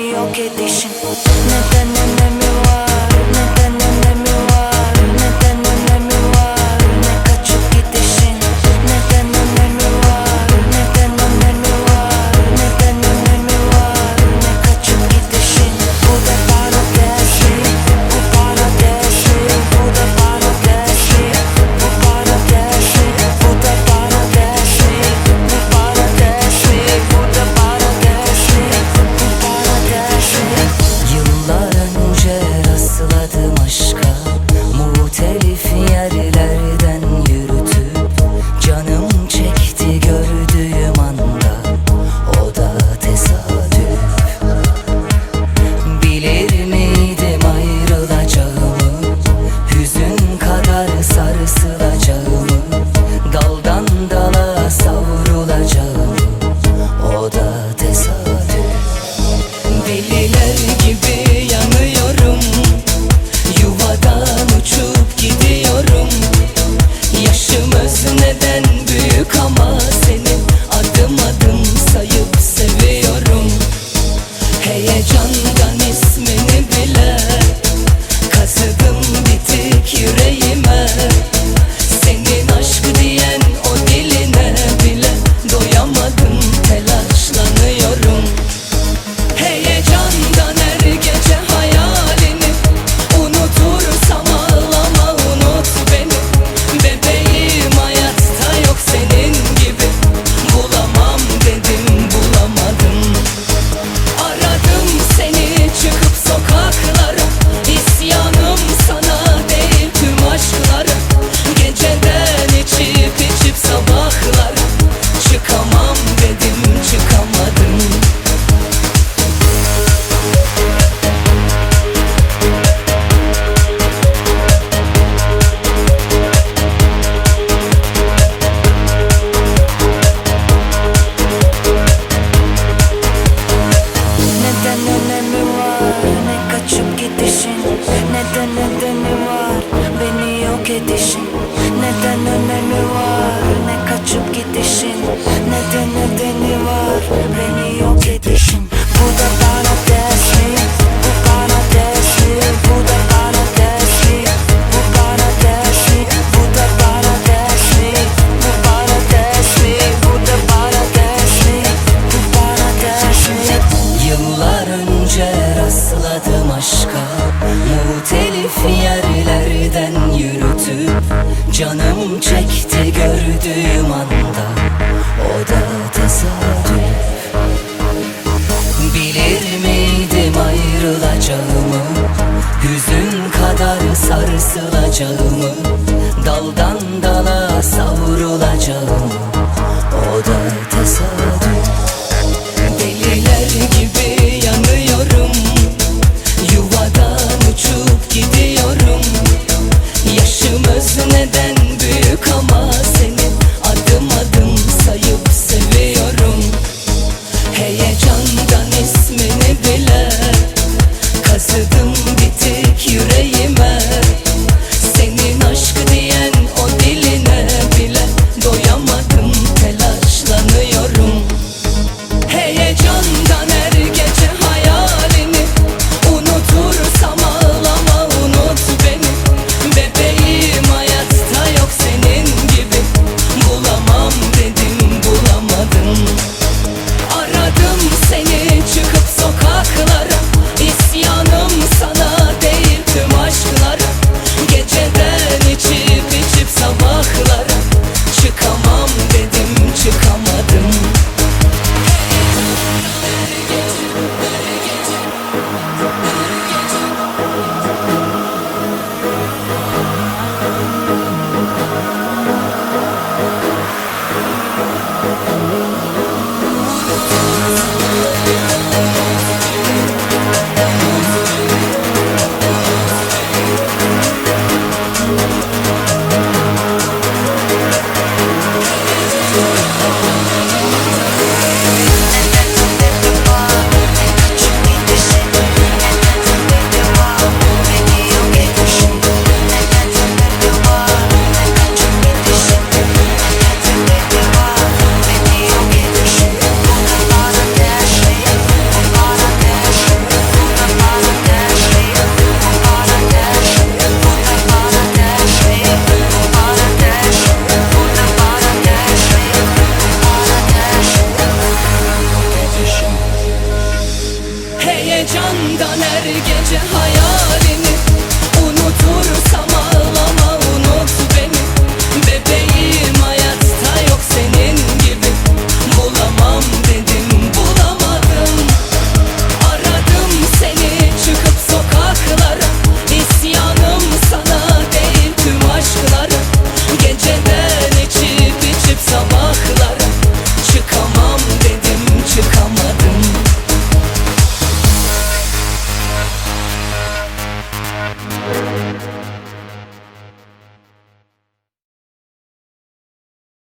beni yok edişin. Neden önemi var, neden önemi var, neden önemi var, ne kaçıp gidişin. Neden önemi var, neden önemi var, neden önemi var, ne kaçıp gidişin. Bu da paradesi, bu paradesi, bu da paradesi, bu paradesi, bu da paradesi, bu paradesi, bu da paradesi, bu paradesi. Yıllar önce rastladım aşka, muhtelif yerlerden yürütüp canım çekti gördüğüm anda, o da tesadüf. Bilir miydim ayrılacağımı, hüzün kadar sarsılacağımı, daldan dala savrulacağımı, o da tesadüf. Deliler gibi yanıyorum, yuvadan uçup gidiyorum. Yaşımız neden büyük ama seni adım adım sayıp seviyorum. Heyecandan ismini bile kazıdım bitik yüreğime. Senin aşk diyen o diline bile doyamadım, telaşlanıyorum. Heyecandan her gece hayalini unutursam ağlama, unut beni. Bebeğim hayatta yok senin gibi, bulamam dedim bulamadım. Aradım seni çıkıp sokaklara, isyanım sana değil tüm aşklara. Geceden içip içip sabahlara, çıkamam dedim çıkamadım. Neden önemi var, ne kaçıp gidişin. Neden nedeni var, beni yok edişin. Neden önemi var, ne kaçıp gidişin. Neden nedeni var, beni yok edişin. Bu da paradesi, bu paradesi, bu da paradesi, bu paradesi, bu da paradesi, bu paradesi, bu da paradesi, bu paradesi. Yıllar önce rastladım aşka, muhtelif yerlerden yürütüp canım çekti gördüğüm anda, o da tesadüf. Bilir miydim ayrılacağımı, hüzün kadar sarsılacağımı, daldan dala savrulacağımı, o da tesadüf. Deliler gibi yanıyorum, yuvadan uçup gidiyorum. Yaşımız neden büyük ama seni adım adım sayıp seviyorum. Heyecandan ismini bile kazıdım bitik yüreğime. Senin aşk diyen o diline bile doyamadım, telaşlanıyorum. Rüyamdan her gece hayal